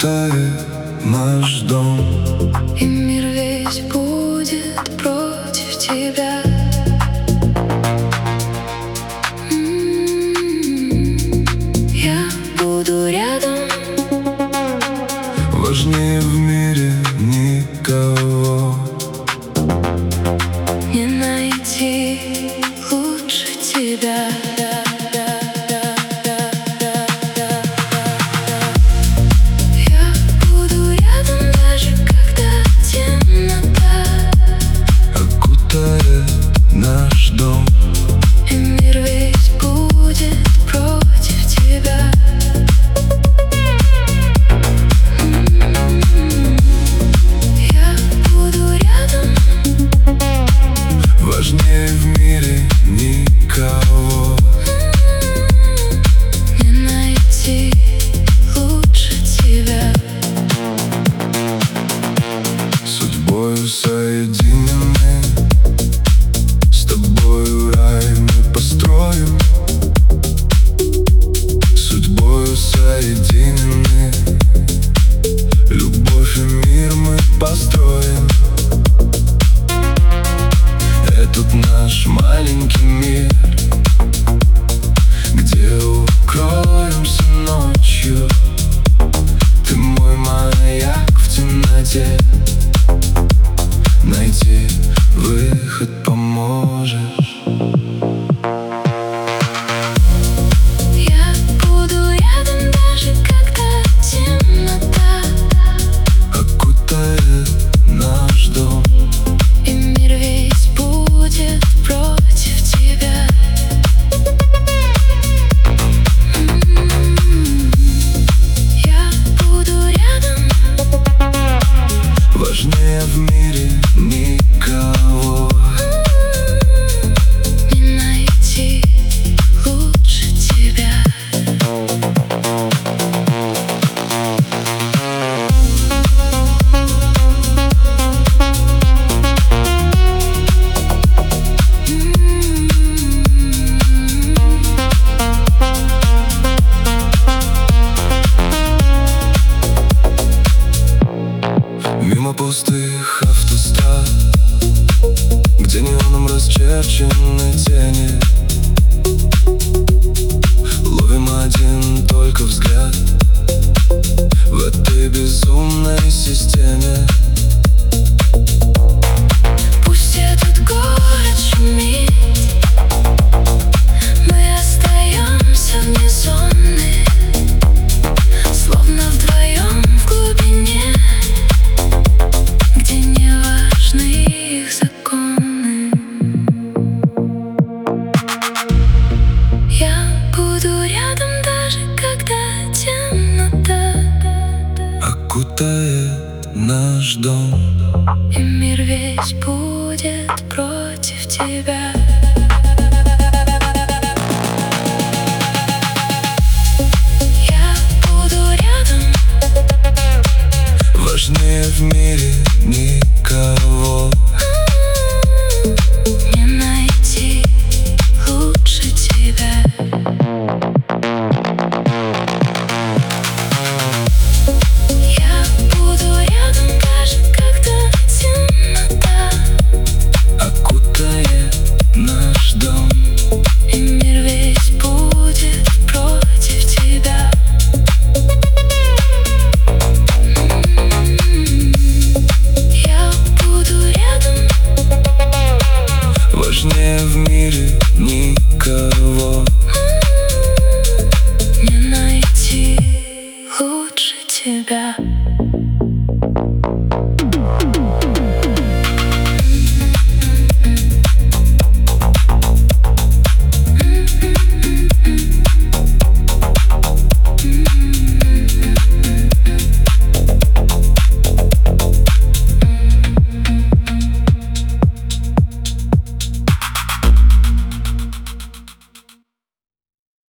окутает наш дом, и мир весь будет против тебя. Я буду рядом. важнее в мире никого. Не найти лучше тебя. Я буду рядом, даже когда темнота Окутает наш дом, и мир весь будет против тебя. Я буду рядом. важнее в мире никого. Не найти лучше тебя. Судьбою соединены, с тобою рай мы построим. Судьбою соединены, любовь и мир мы построим. Этот наш маленький мир, где укроемся ночью. Ты мой маяк в темноте, найти выход поможешь. Я буду рядом, даже когда темнота Окутает наш дом, и мир весь будет против тебя. Я буду рядом. важнее в мире никого. Не найти лучше тебя. Мимо пустых автострад, где неоном расчерчены тени, ловим один только взгляд в этой безумной системе. Пусть этот город шумит, мы остаемся вне зоны, словно вдвоем в глубине, где не важны их законы. Я буду рядом, даже когда темнота Окутает наш дом, и мир весь будет против тебя. Я буду рядом. важнее в мире никого. Не найти лучше тебя. Я буду рядом, даже когда темнота Окутает наш дом, и мир весь будет против тебя. Я буду рядом. важнее в мире никого. Не найти лучше тебя.